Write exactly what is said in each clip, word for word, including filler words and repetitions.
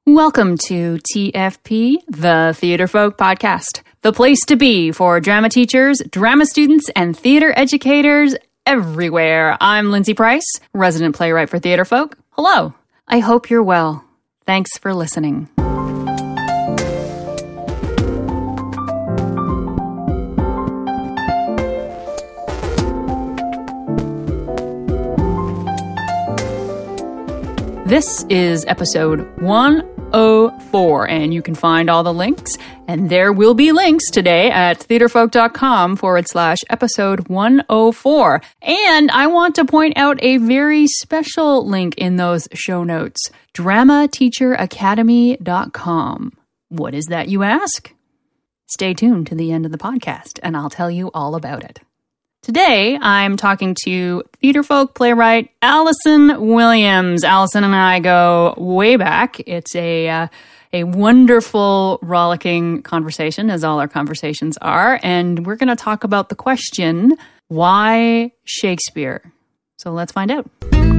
Welcome to T F P, the Theater Folk Podcast, the place to be for drama teachers, drama students, and theater educators everywhere. I'm Lindsay Price, resident playwright for Theater Folk. Hello. I hope you're well. Thanks for listening. This is episode one oh four, and you can find all the links, and there will be links today at theaterfolk.com forward slash episode one oh four. And I want to point out a very special link in those show notes, drama teacher academy dot com. What is that, you ask? Stay tuned to the end of the podcast, and I'll tell you all about it. Today, I'm talking to theater folk playwright Allison Williams. Allison and I go way back. It's a uh, a wonderful, rollicking conversation, as all our conversations are. And we're going to talk about the question, why Shakespeare? So let's find out.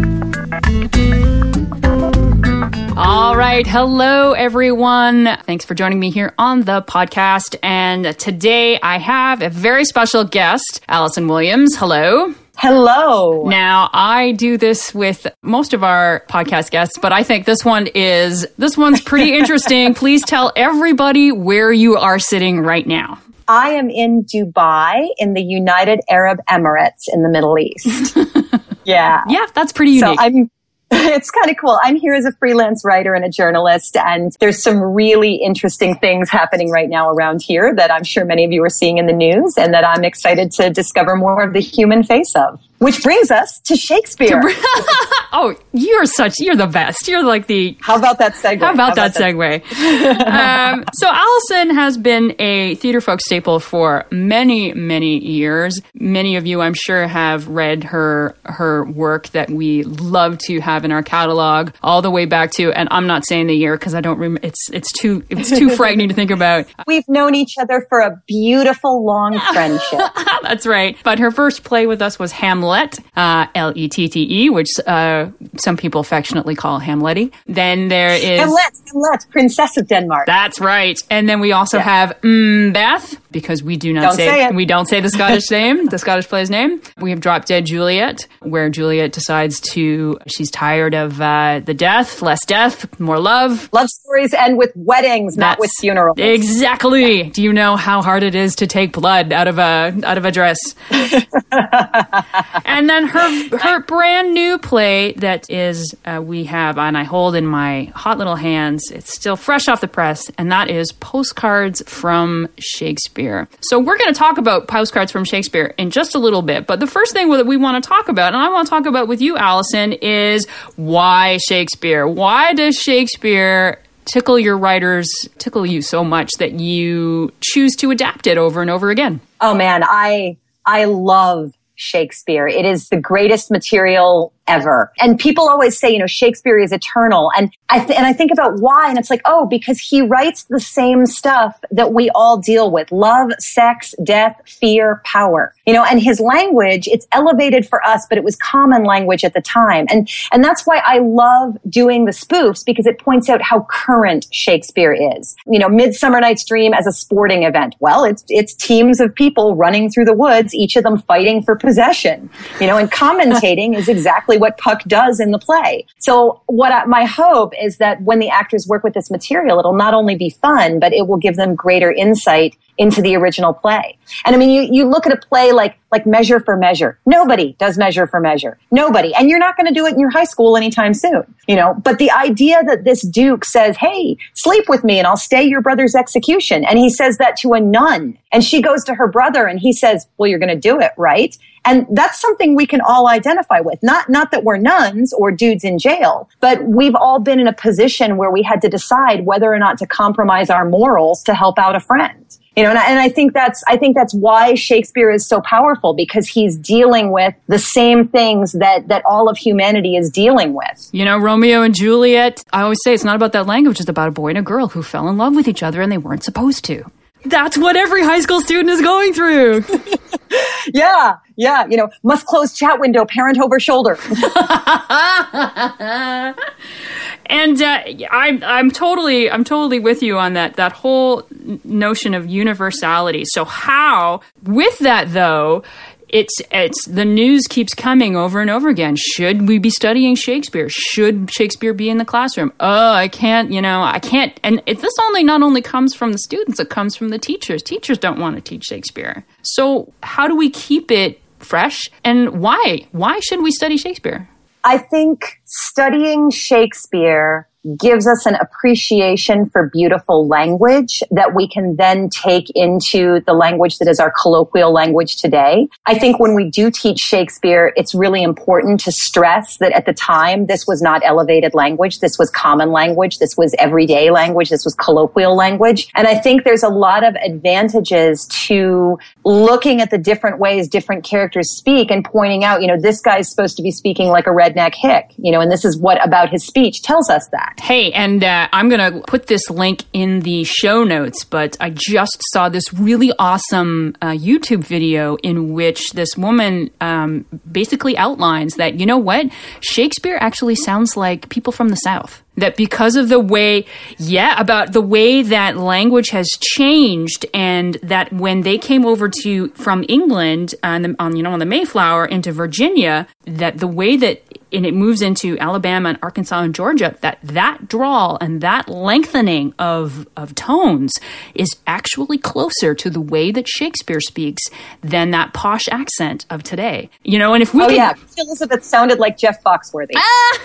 All right. Hello, everyone. Thanks for joining me here on the podcast. And today I have a very special guest, Allison Williams. Hello. Hello. Now, I do this with most of our podcast guests, but I think this one is, this one's pretty interesting. Please tell everybody where you are sitting right now. I am in Dubai in the United Arab Emirates in the Middle East. Yeah. Yeah, that's pretty unique. So I'm It's kind of cool. I'm here as a freelance writer and a journalist, and there's some really interesting things happening right now around here that I'm sure many of you are seeing in the news and that I'm excited to discover more of the human face of. Which brings us to Shakespeare. Oh, you're such, you're the best. You're like the... How about that segue? How about, How about that, that segue? um, so Allison has been a theater folk staple for many, many years. Many of you, I'm sure, have read her her work that we love to have in our catalog all the way back to, and I'm not saying the year because I don't remember, it's, it's too, it's too frightening to think about. We've known each other for a beautiful, long friendship. That's right. But her first play with us was Hamlet. Uh, L E T T E, which uh, some people affectionately call Hamletty. Then there is... Hamlet, Hamlet, Princess of Denmark. That's right. And then we also yeah. have Mbeth, because we do not don't say, say it. we don't say the Scottish name, the Scottish play's name. We have Drop Dead Juliet, where Juliet decides to, she's tired of uh, the death, less death, more love. Love stories end with weddings, That's not with funerals. Exactly. Yeah. Do you know how hard it is to take blood out of a out of a dress? And then her her brand new play that is uh, we have, and I hold in my hot little hands, it's still fresh off the press, and that is Postcards from Shakespeare. So we're going to talk about Postcards from Shakespeare in just a little bit, but the first thing that we want to talk about, and I want to talk about with you, Allison, is why Shakespeare? Why does Shakespeare tickle your writers, tickle you so much that you choose to adapt it over and over again? Oh man, I I love Shakespeare. It is the greatest material ever. And people always say, you know, Shakespeare is eternal. And I th- and I think about why, and it's like, oh, because he writes the same stuff that we all deal with: love, sex, death, fear, power. You know, and his language, it's elevated for us, but it was common language at the time. And and that's why I love doing the spoofs, because it points out how current Shakespeare is. You know, Midsummer Night's Dream as a sporting event. Well, it's it's teams of people running through the woods, each of them fighting for possession. You know, and commentating is exactly what Puck does in the play. So what I, my hope is that when the actors work with this material, it'll not only be fun, but it will give them greater insight into the original play. And I mean, you, you look at a play like, like Measure for Measure. Nobody does Measure for Measure. Nobody. And you're not going to do it in your high school anytime soon, you know, but the idea that this Duke says, hey, sleep with me and I'll stay your brother's execution. And he says that to a nun, and she goes to her brother and he says, well, you're going to do it, right? And that's something we can all identify with. Not, not that we're nuns or dudes in jail, but we've all been in a position where we had to decide whether or not to compromise our morals to help out a friend. You know, and I, and I think that's, I think that's why Shakespeare is so powerful, because he's dealing with the same things that, that all of humanity is dealing with. You know, Romeo and Juliet, I always say it's not about that language, it's about a boy and a girl who fell in love with each other and they weren't supposed to. That's what every high school student is going through. Yeah, yeah. You know, must close chat window, parent over shoulder. And uh, I'm I'm totally I'm totally with you on that that whole notion of universality. So how, with that though, it's it's the news keeps coming over and over again. Should we be studying Shakespeare? Should Shakespeare be in the classroom? Oh, I can't, you know, I can't. And it, this only not only comes from the students, it comes from the teachers. Teachers don't want to teach Shakespeare. So how do we keep it fresh? And why? Why should we study Shakespeare? I think studying Shakespeare gives us an appreciation for beautiful language that we can then take into the language that is our colloquial language today. I think when we do teach Shakespeare, it's really important to stress that at the time, this was not elevated language. This was common language. This was everyday language. This was colloquial language. And I think there's a lot of advantages to looking at the different ways different characters speak and pointing out, you know, this guy's supposed to be speaking like a redneck hick, you know, and this is what about his speech tells us that. Hey, and uh, I'm going to put this link in the show notes, but I just saw this really awesome uh, YouTube video in which this woman um, basically outlines that, you know what, Shakespeare actually sounds like people from the South. That because of the way, yeah, about the way that language has changed, and that when they came over to from England on, the, on you know on the Mayflower into Virginia, that the way that and it moves into Alabama and Arkansas and Georgia, that that drawl and that lengthening of of tones is actually closer to the way that Shakespeare speaks than that posh accent of today. You know, and if we oh could, yeah, Elizabeth sounded like Jeff Foxworthy.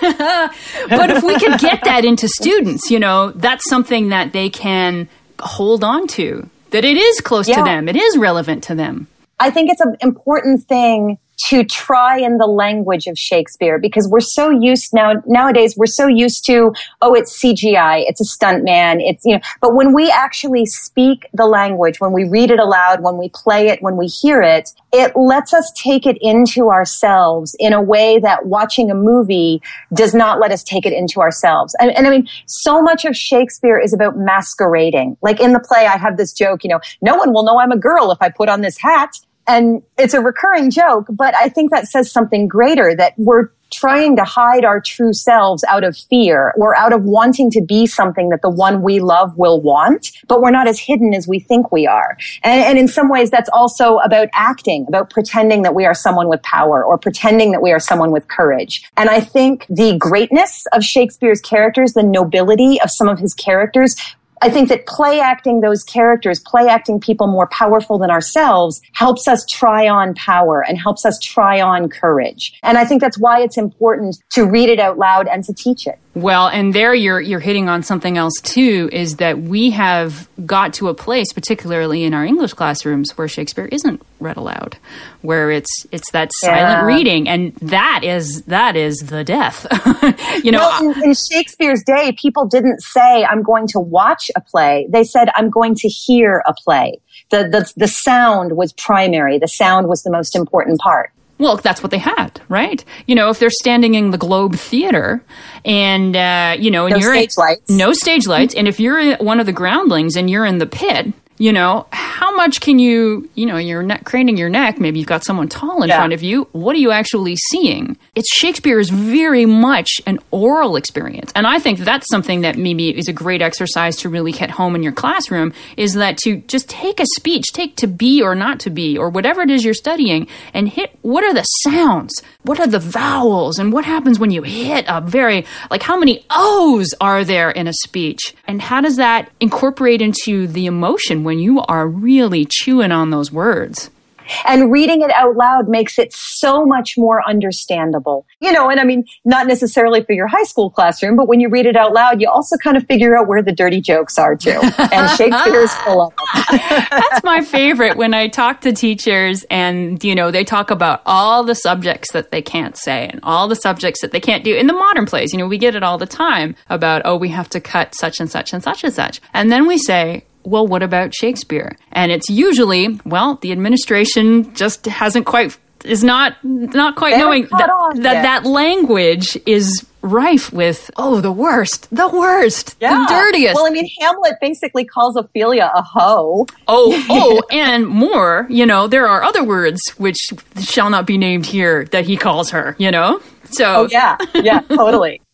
But if we could get that into students, you know, that's something that they can hold on to, that it is close yeah. to them. It is relevant to them. I think it's an important thing to try in the language of Shakespeare, because we're so used now, nowadays, we're so used to, oh, it's C G I, it's a stunt man, it's, you know, but when we actually speak the language, when we read it aloud, when we play it, when we hear it, it lets us take it into ourselves in a way that watching a movie does not let us take it into ourselves. And, and I mean, so much of Shakespeare is about masquerading. Like in the play, I have this joke, you know, no one will know I'm a girl if I put on this hat. And it's a recurring joke, but I think that says something greater, that we're trying to hide our true selves out of fear or out of wanting to be something that the one we love will want, but we're not as hidden as we think we are. And, and in some ways, that's also about acting, about pretending that we are someone with power or pretending that we are someone with courage. And I think the greatness of Shakespeare's characters, the nobility of some of his characters, I think that play acting those characters, play acting people more powerful than ourselves, helps us try on power and helps us try on courage. And I think that's why it's important to read it out loud and to teach it. Well, and there you're you're hitting on something else too, is that we have got to a place, particularly in our English classrooms, where Shakespeare isn't read aloud, where it's it's that silent yeah. reading, and that is that is the death. you know, well, in, in Shakespeare's day, people didn't say, "I'm going to watch a play." They said, "I'm going to hear a play." The the the sound was primary. The sound was the most important part. Well, that's what they had, right? You know, if they're standing in the Globe Theater and, uh, you know, and no you're stage in, lights. No stage lights. And if you're one of the groundlings and you're in the pit, you know, how much can you, you know, you're ne- craning your neck, maybe you've got someone tall in yeah. front of you. What are you actually seeing? It's Shakespeare is very much an oral experience. And I think that's something that maybe is a great exercise to really hit home in your classroom, is that to just take a speech, take to be or not to be, or whatever it is you're studying, and hit, what are the sounds? What are the vowels? And what happens when you hit a very, like how many O's are there in a speech? And how does that incorporate into the emotion when you are really chewing on those words? And reading it out loud makes it so much more understandable. You know, and I mean, not necessarily for your high school classroom, but when you read it out loud, you also kind of figure out where the dirty jokes are too. And Shakespeare's full of them. That's my favorite, when I talk to teachers and, you know, they talk about all the subjects that they can't say and all the subjects that they can't do in the modern plays. You know, we get it all the time about, oh, we have to cut such and such and such and such. And then we say, well, what about Shakespeare? And it's usually, well, the administration just hasn't quite, is not, not quite they knowing that that, yet. that language is rife with, oh, the worst, the worst, yeah. the dirtiest. Well, I mean, Hamlet basically calls Ophelia a hoe. Oh, oh, and more, you know, there are other words which shall not be named here that he calls her, you know? So, oh, yeah, yeah, totally.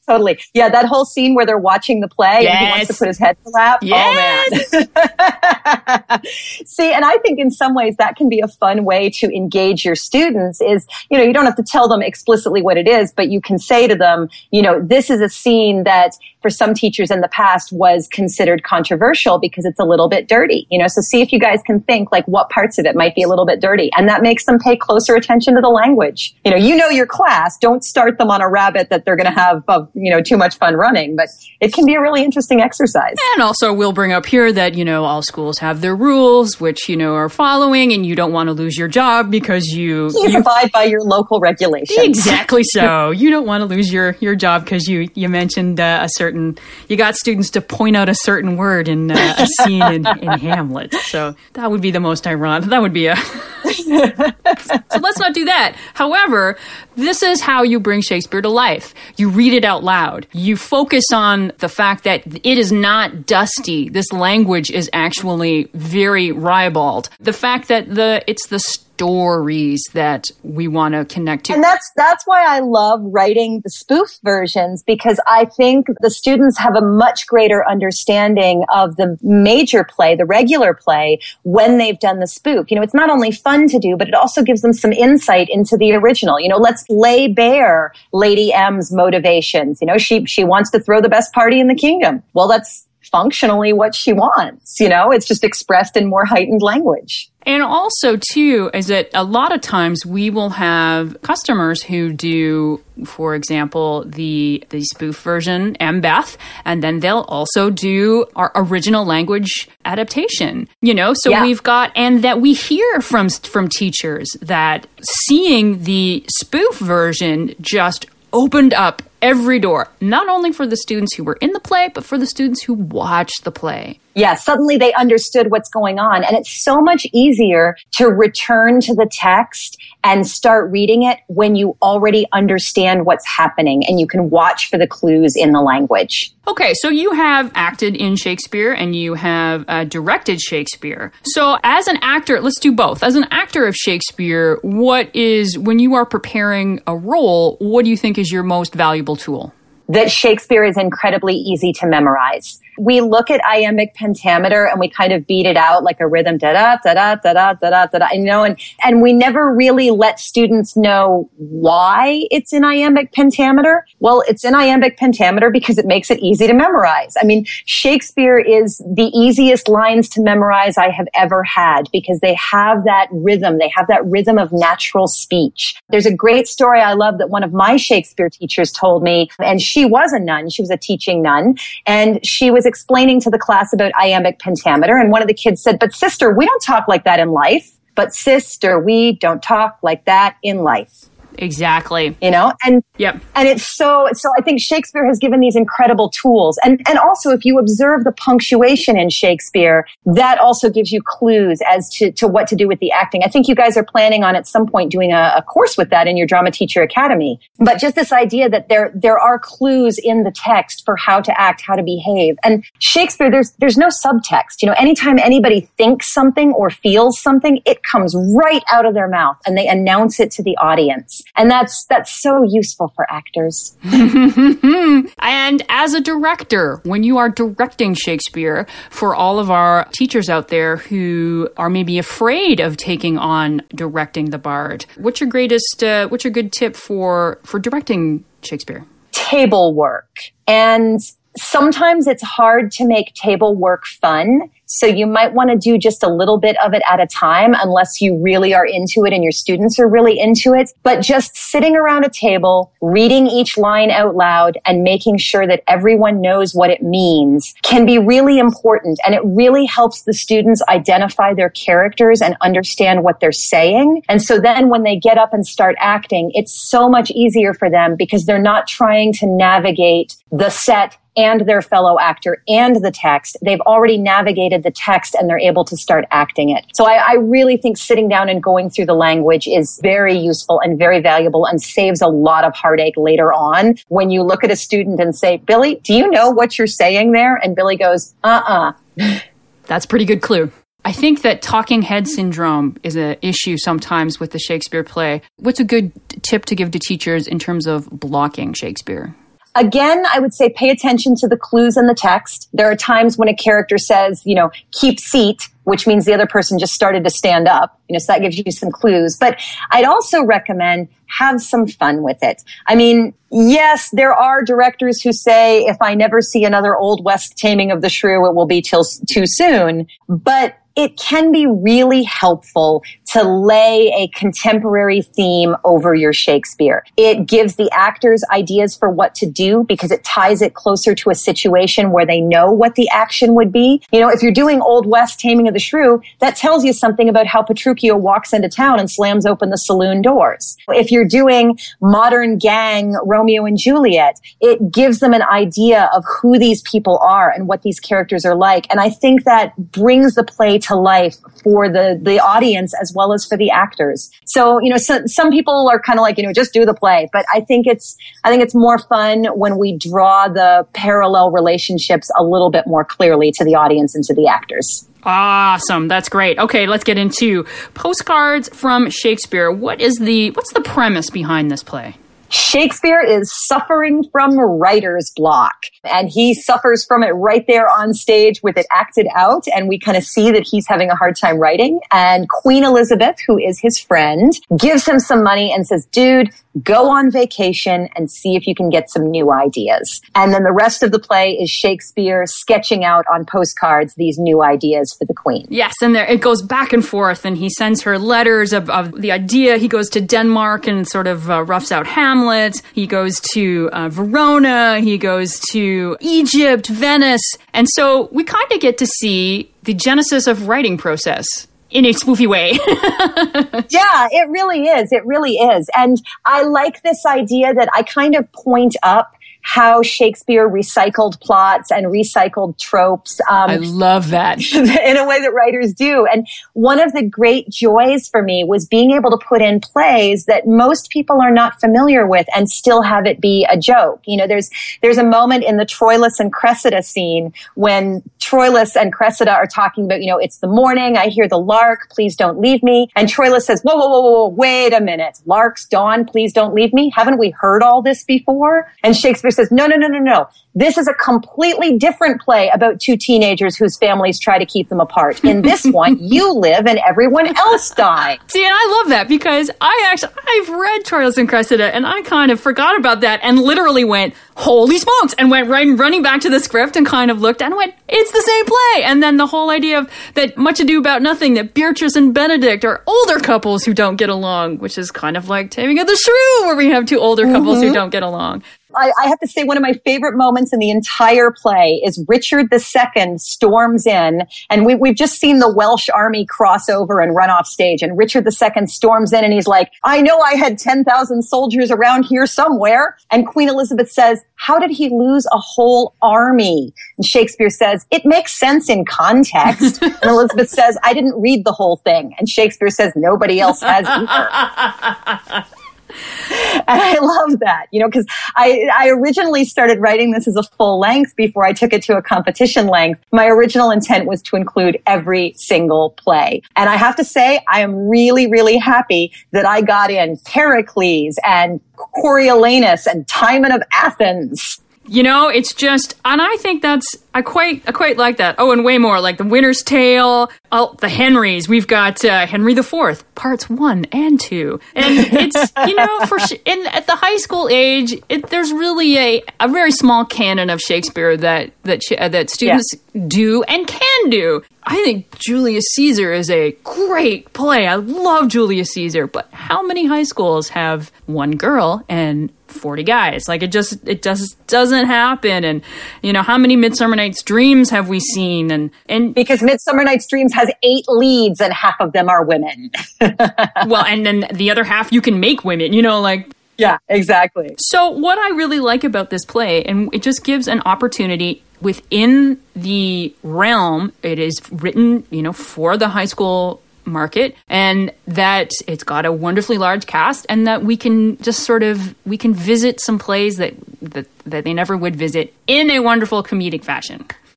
Totally. Yeah, that whole scene where they're watching the play yes. and he wants to put his head to lap. Yes. Oh, man. See, and I think in some ways that can be a fun way to engage your students is, you know, you don't have to tell them explicitly what it is, but you can say to them, you know, this is a scene that for some teachers in the past was considered controversial because it's a little bit dirty, you know, so see if you guys can think like what parts of it might be a little bit dirty. And that makes them pay closer attention to the language. You know, you know your class, don't start them on a rabbit that they're going to have of, you know, too much fun running, but it can be a really interesting exercise. And also we'll bring up here that, you know, all schools have their rules, which, you know, are following, and you don't want to lose your job because you... Please you abide by your local regulations. Exactly so. You don't want to lose your, your job because you, you mentioned uh, a certain, you got students to point out a certain word in uh, a scene in, in Hamlet. So that would be the most ironic. That would be a... So let's not do that. However, this is how you bring Shakespeare to life. You read it out loud. You focus on the fact that it is not dusty. This language is actually very ribald. The fact that the it's the stories that we want to connect to. And that's that's why I love writing the spoof versions, because I think the students have a much greater understanding of the major play, the regular play, when they've done the spoof. You know, it's not only fun to do, but it also gives them some insight into the original. You know, let's lay bare Lady M's motivations. You know, she she wants to throw the best party in the kingdom. Well, that's functionally what she wants. You know, it's just expressed in more heightened language. And also, too, is that a lot of times we will have customers who do, for example, the the spoof version, Mbeth, and then they'll also do our original language adaptation. You know, so yeah. we've got, and that we hear from from teachers that seeing the spoof version just opened up every door, not only for the students who were in the play, but for the students who watched the play. Yeah, suddenly they understood what's going on. And it's so much easier to return to the text and start reading it when you already understand what's happening and you can watch for the clues in the language. Okay, so you have acted in Shakespeare and you have uh, directed Shakespeare. So as an actor, let's do both. As an actor of Shakespeare, what is, when you are preparing a role, what do you think is your most valuable tool? That Shakespeare is incredibly easy to memorize. We look at iambic pentameter and we kind of beat it out like a rhythm, da-da, da-da, da-da, da-da, da-da, you know, and, and we never really let students know why it's in iambic pentameter. Well, it's in iambic pentameter because it makes it easy to memorize. I mean, Shakespeare is the easiest lines to memorize I have ever had because they have that rhythm. They have that rhythm of natural speech. There's a great story I love that one of my Shakespeare teachers told me, and she was a nun. She was a teaching nun, and she was explaining to the class about iambic pentameter. And one of the kids said, but sister, we don't talk like that in life. But sister, we don't talk like that in life. Exactly. You know, and, yep. and it's so, so I think Shakespeare has given these incredible tools. And, and also if you observe the punctuation in Shakespeare, that also gives you clues as to, to what to do with the acting. I think you guys are planning on at some point doing a, a course with that in your Drama Teacher Academy. But just this idea that there, there are clues in the text for how to act, how to behave. And Shakespeare, there's, there's no subtext. You know, anytime anybody thinks something or feels something, it comes right out of their mouth and they announce it to the audience. And that's that's so useful for actors. And as a director, when you are directing Shakespeare, for all of our teachers out there who are maybe afraid of taking on directing the Bard, what's your greatest, uh, what's your good tip for, for directing Shakespeare? Table work. And sometimes it's hard to make table work fun. So you might want to do just a little bit of it at a time unless you really are into it and your students are really into it. But just sitting around a table, reading each line out loud and making sure that everyone knows what it means can be really important. And it really helps the students identify their characters and understand what they're saying. And so then when they get up and start acting, it's so much easier for them because they're not trying to navigate the set and their fellow actor and the text. They've already navigated the text and they're able to start acting it. So I, I really think sitting down and going through the language is very useful and very valuable and saves a lot of heartache later on when you look at a student and say, Billy, do you know what you're saying there? And Billy goes, uh-uh. That's a pretty good clue. I think that talking head syndrome is an issue sometimes with the Shakespeare play. What's a good tip to give to teachers in terms of blocking Shakespeare? Again, I would say pay attention to the clues in the text. There are times when a character says, you know, keep seat, which means the other person just started to stand up. You know, so that gives you some clues. But I'd also recommend have some fun with it. I mean, yes, there are directors who say, if I never see another Old West Taming of the Shrew, it will be till too soon. But it can be really helpful to lay a contemporary theme over your Shakespeare. It gives the actors ideas for what to do because it ties it closer to a situation where they know what the action would be. You know, if you're doing Old West Taming of the Shrew, that tells you something about how Petruchio walks into town and slams open the saloon doors. If you're doing modern gang Romeo and Juliet, it gives them an idea of who these people are and what these characters are like. And I think that brings the play to life for the, the audience as well as for the actors. So, you know, so, some people are kind of like, you know, just do the play. But I think it's, I think it's more fun when we draw the parallel relationships a little bit more clearly to the audience and to the actors. Awesome. That's great. Okay, let's get into Postcards from Shakespeare. What is the, what's the premise behind this play? Shakespeare is suffering from writer's block, and he suffers from it right there on stage with it acted out. And we kind of see that he's having a hard time writing. And Queen Elizabeth, who is his friend, gives him some money and says, dude, go on vacation and see if you can get some new ideas. And then the rest of the play is Shakespeare sketching out on postcards these new ideas for the Queen. Yes, and there it goes back and forth, and he sends her letters of, of the idea. He goes to Denmark and sort of uh, roughs out Hamlet. He goes to uh, Verona. He goes to Egypt, Venice. And so we kind of get to see the genesis of writing process in a spoofy way. Yeah, it really is. It really is. And I like this idea that I kind of point up how Shakespeare recycled plots and recycled tropes. Um, I love that. in a way that writers do. And one of the great joys for me was being able to put in plays that most people are not familiar with and still have it be a joke. You know, there's, there's a moment in the Troilus and Cressida scene when Troilus and Cressida are talking about, you know, it's the morning, I hear the lark, please don't leave me. And Troilus says, whoa, whoa, whoa, whoa, wait a minute. Larks, dawn, please don't leave me. Haven't we heard all this before? And Shakespeare says, no, no, no, no, no. This is a completely different play about two teenagers whose families try to keep them apart. In this one, you live and everyone else dies. See, and I love that because I actually, I've read Troilus and Cressida and I kind of forgot about that and literally went, holy smokes, and went right running back to the script and kind of looked and went, it's the same play. And then the whole idea of that Much Ado About Nothing, that Beatrice and Benedict are older couples who don't get along, which is kind of like Taming of the Shrew, where we have two older couples mm-hmm. who don't get along. I, I have to say one of my favorite moments in the entire play is Richard the Second storms in, and we, we've just seen the Welsh army cross over and run off stage, and Richard the Second storms in and he's like, I know I had ten thousand soldiers around here somewhere. And Queen Elizabeth says, how did he lose a whole army? And Shakespeare says, it makes sense in context. And Elizabeth says, I didn't read the whole thing. And Shakespeare says, nobody else has either. And I love that, you know, because I, I originally started writing this as a full length before I took it to a competition length. My original intent was to include every single play. And I have to say, I am really, really happy that I got in Pericles and Coriolanus and Timon of Athens. You know, it's just, and I think that's, I quite, I quite like that. Oh, and way more, like The Winter's Tale, oh, the Henrys. We've got uh, Henry the Fourth, parts one and two. And it's, you know, for in at the high school age, it, there's really a, a very small canon of Shakespeare that that uh, that students yeah. do and can do. I think Julius Caesar is a great play. I love Julius Caesar, but how many high schools have one girl and forty guys? Like it just, it just doesn't happen. And, you know, how many Midsummer Night's Dreams have we seen? And, and because Midsummer Night's Dreams has eight leads and half of them are women. Well, and then the other half you can make women, you know, like. Yeah, exactly. So what I really like about this play, and it just gives an opportunity within the realm, it is written, you know, for the high school market, and that it's got a wonderfully large cast, and that we can just sort of, we can visit some plays that, that, that they never would visit in a wonderful comedic fashion.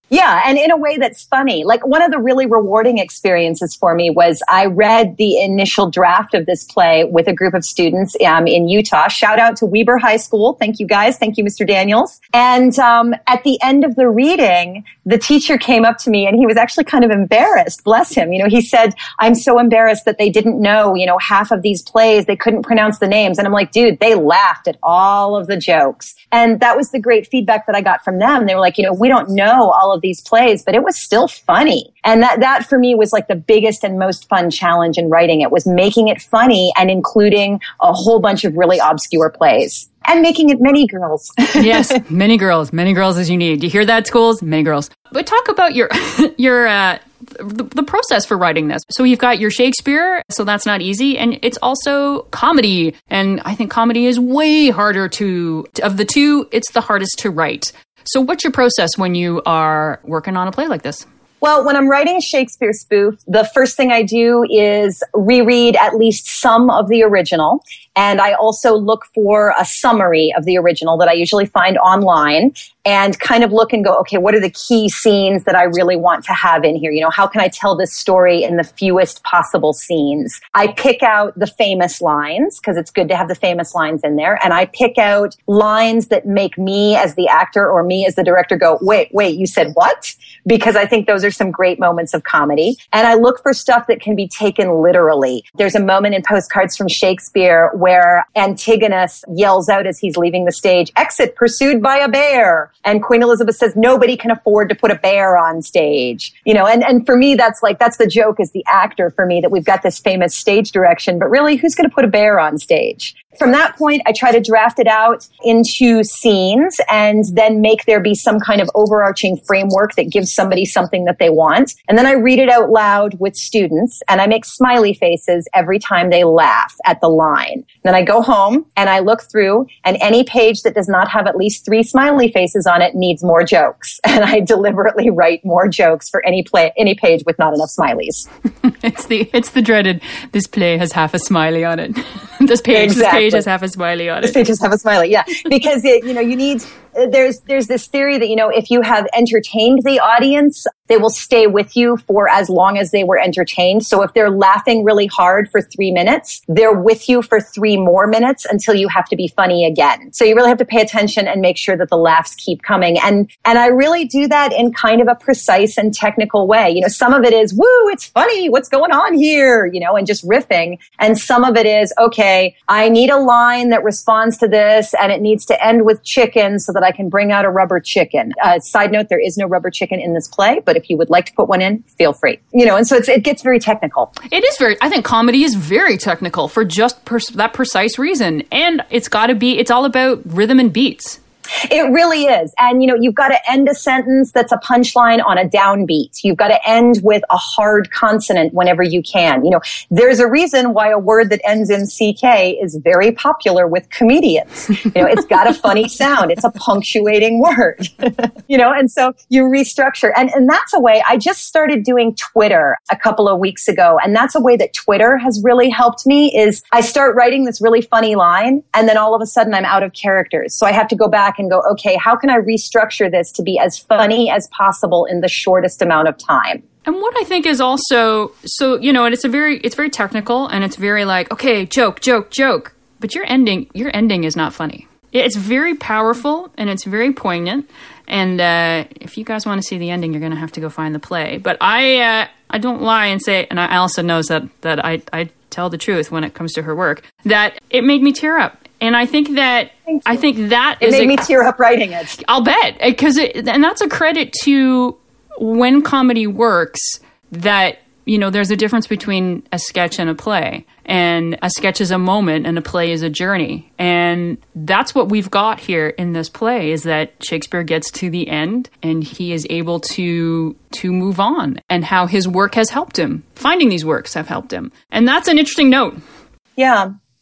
Yeah. And in a way that's funny. Like one of the really rewarding experiences for me was I read the initial draft of this play with a group of students um, in Utah. Shout out to Weber High School. Thank you guys. Thank you, Mister Daniels. And um, at the end of the reading, the teacher came up to me and he was actually kind of embarrassed. Bless him. You know, he said, I'm so embarrassed that they didn't know, you know, half of these plays. They couldn't pronounce the names. And I'm like, dude, they laughed at all of the jokes. And that was the great feedback that I got from them. They were like, you know, we don't know all of these plays, but it was still funny. And that, that for me was like the biggest and most fun challenge in writing it, was making it funny and including a whole bunch of really obscure plays. And making it many girls. Yes, many girls, many girls as you need. You hear that, schools? Many girls. But talk about your your uh, the, the process for writing this. So you've got your Shakespeare, so that's not easy, and it's also comedy. And I think comedy is way harder to, of the two, it's the hardest to write. So what's your process when you are working on a play like this? Well, when I'm writing a Shakespeare spoof, the first thing I do is reread at least some of the original. And I also look for a summary of the original that I usually find online and kind of look and go, okay, what are the key scenes that I really want to have in here? You know, how can I tell this story in the fewest possible scenes? I pick out the famous lines because it's good to have the famous lines in there. And I pick out lines that make me as the actor or me as the director go, wait, wait, you said what? Because I think those are some great moments of comedy. And I look for stuff that can be taken literally. There's a moment in Postcards from Shakespeare where Antigonus yells out as he's leaving the stage, exit pursued by a bear. And Queen Elizabeth says, nobody can afford to put a bear on stage. You know, and, and for me, that's like, that's the joke as the actor for me, that we've got this famous stage direction, but really, who's going to put a bear on stage? From that point, I try to draft it out into scenes and then make there be some kind of overarching framework that gives somebody something that they want. And then I read it out loud with students and I make smiley faces every time they laugh at the line. Then I go home and I look through, and any page that does not have at least three smiley faces on it needs more jokes. And I deliberately write more jokes for any play, any page with not enough smileys. It's the, it's the dreaded, this play has half a smiley on it. this page, exactly. this page has half a smiley on it. This page has half a smiley, yeah. Because, it, you know, you need, there's, there's this theory that, you know, if you have entertained the audience, they will stay with you for as long as they were entertained. So if they're laughing really hard for three minutes, they're with you for three more minutes until you have to be funny again. So you really have to pay attention and make sure that the laughs keep coming. And, and I really do that in kind of a precise and technical way. You know, some of it is, woo, it's funny. What's going on here? You know, and just riffing. And some of it is, okay, I need a line that responds to this and it needs to end with chicken so that I can bring out a rubber chicken. Uh, side note, there is no rubber chicken in this play, but if you would like to put one in, feel free. You know, and so it's, it gets very technical. It is very, I think comedy is very technical for just pers- that precise reason. And it's got to be, it's all about rhythm and beats. It really is. And, you know, you've got to end a sentence that's a punchline on a downbeat. You've got to end with a hard consonant whenever you can. You know, there's a reason why a word that ends in C K is very popular with comedians. You know, it's got a funny sound. It's a punctuating word. You know, and so you restructure. And, and that's a way, I just started doing Twitter a couple of weeks ago. And that's a way that Twitter has really helped me is I start writing this really funny line and then all of a sudden I'm out of characters. So I have to go back and go, okay, how can I restructure this to be as funny as possible in the shortest amount of time? And what I think is also, so, you know, and it's a very, it's very technical and it's very like, okay, joke, joke, joke. But your ending, your ending is not funny. It's very powerful and it's very poignant. And uh, if you guys want to see the ending, you're going to have to go find the play. But I, uh, I don't lie and say, and Alison knows that that I, I tell the truth when it comes to her work, that it made me tear up. And I think that I think that it is made a, me tear up writing it. I'll bet, because and that's a credit to when comedy works. That, you know, there's a difference between a sketch and a play, and a sketch is a moment, and a play is a journey, and that's what we've got here in this play. Is that Shakespeare gets to the end, and he is able to to move on, and how his work has helped him. Finding these works have helped him, and that's an interesting note. Yeah.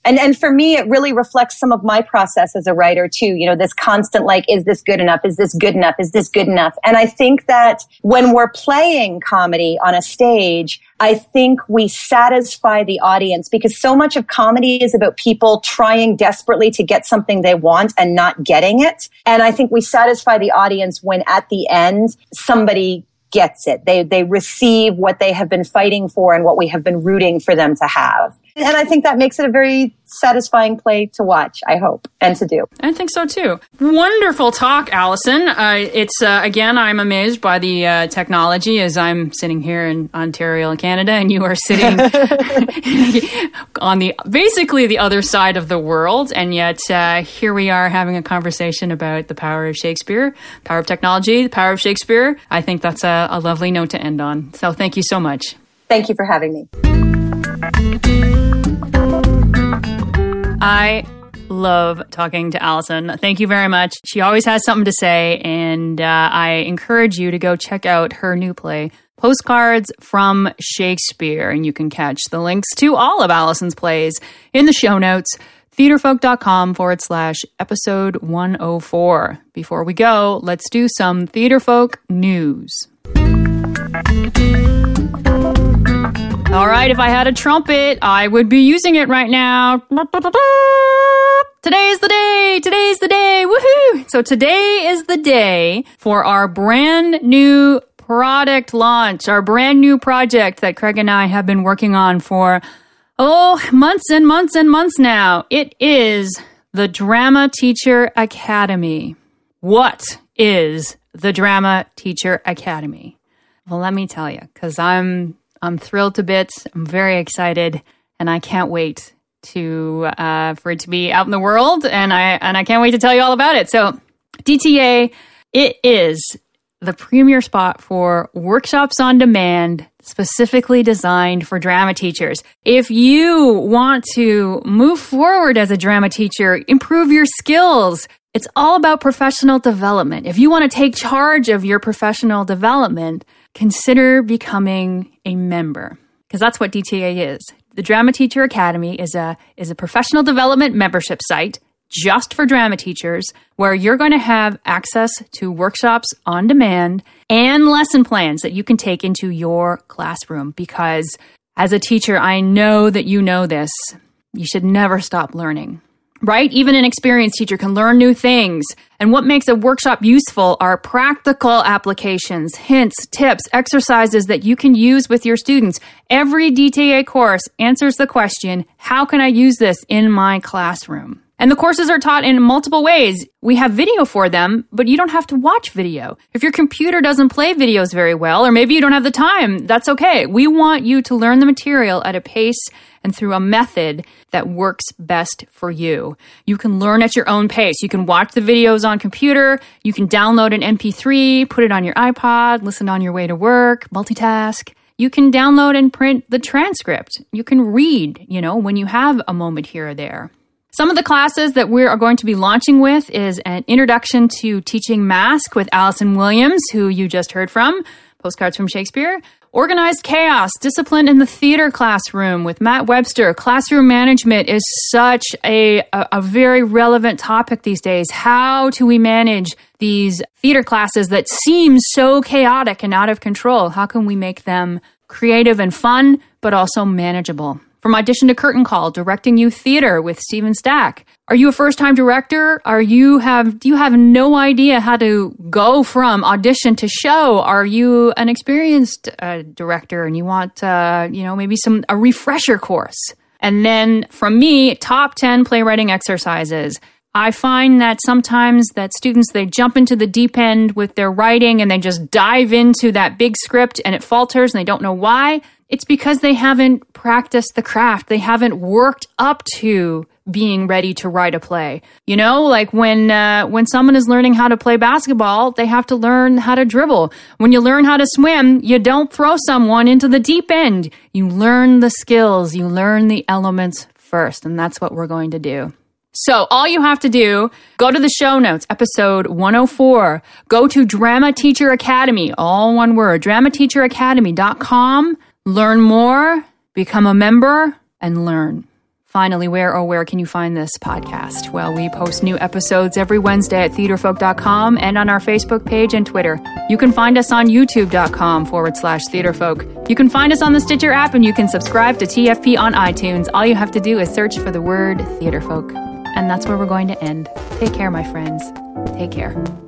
And and for me, it really reflects some of my process as a writer too. You know, this constant like, is this good enough? Is this good enough? Is this good enough? And I think that when we're playing comedy on a stage, I think we satisfy the audience because so much of comedy is about people trying desperately to get something they want and not getting it. And I think we satisfy the audience when at the end, somebody gets it. They they receive what they have been fighting for and what we have been rooting for them to have. And I think that makes it a very satisfying play to watch, I hope, and to do. I think so too. Wonderful talk, Allison. Uh, it's, uh, again, I'm amazed by the uh, technology as I'm sitting here in Ontario, Canada, and you are sitting on the, basically the other side of the world. And yet uh, here we are having a conversation about the power of Shakespeare, power of technology, the power of Shakespeare. I think that's a, a lovely note to end on. So thank you so much. Thank you for having me. I love talking to Allison. Thank you very much. She always has something to say, and uh, I encourage you to go check out her new play, Postcards from Shakespeare, and you can catch the links to all of Allison's plays in the show notes, theaterfolk.com forward slash episode 104. Before we go, let's do some Theaterfolk news. All right, if I had a trumpet, I would be using it right now. Today's the day. Today's the day. Woohoo! So today is the day for our brand new product launch, our brand new project that Craig and I have been working on for, oh, months and months and months now. It is the Drama Teacher Academy. What is the Drama Teacher Academy? Well, let me tell you, because I'm I'm thrilled to bits. I'm very excited, and I can't wait to uh, for it to be out in the world, and I and I can't wait to tell you all about it. So, D T A, it is the premier spot for workshops on demand, specifically designed for drama teachers. If you want to move forward as a drama teacher, improve your skills, it's all about professional development. If you want to take charge of your professional development, consider becoming a member, because that's what D T A is. The Drama Teacher Academy is a is a professional development membership site just for drama teachers, where you're going to have access to workshops on demand and lesson plans that you can take into your classroom. Because as a teacher, I know that you know this. You should never stop learning. Right? Even an experienced teacher can learn new things. And what makes a workshop useful are practical applications, hints, tips, exercises that you can use with your students. Every D T A course answers the question, how can I use this in my classroom? And the courses are taught in multiple ways. We have video for them, but you don't have to watch video. If your computer doesn't play videos very well, or maybe you don't have the time, that's okay. We want you to learn the material at a pace and through a method that works best for you. You can learn at your own pace. You can watch the videos on computer. You can download an M P three, put it on your iPod, listen on your way to work, multitask. You can download and print the transcript. You can read, you know, when you have a moment here or there. Some of the classes that we are going to be launching with is an introduction to teaching mask with Allison Williams, who you just heard from, Postcards from Shakespeare. Organized chaos, discipline in the theater classroom with Matt Webster. Classroom management is such a, a, a very relevant topic these days. How do we manage these theater classes that seem so chaotic and out of control? How can we make them creative and fun, but also manageable? From audition to curtain call, directing youth theater with Stephen Stack. Are you a first-time director? Are you have do you have no idea how to go from audition to show? Are you an experienced uh, director and you want uh, you know maybe some a refresher course? And then from me, top ten playwriting exercises. I find that sometimes that students, they jump into the deep end with their writing and they just dive into that big script and it falters and they don't know why. It's because they haven't practiced the craft. They haven't worked up to being ready to write a play. You know, like when uh, when someone is learning how to play basketball, they have to learn how to dribble. When you learn how to swim, you don't throw someone into the deep end. You learn the skills. You learn the elements first, and that's what we're going to do. So all you have to do, go to the show notes, episode one oh four. Go to Drama Teacher Academy, all one word, drama teacher academy dot com. Learn more, become a member, and learn. Finally, where, oh, where can you find this podcast? Well, we post new episodes every Wednesday at theater folk dot com and on our Facebook page and Twitter. You can find us on youtube.com forward slash theaterfolk. You can find us on the Stitcher app, and you can subscribe to T F P on iTunes. All you have to do is search for the word theaterfolk. And that's where we're going to end. Take care, my friends. Take care.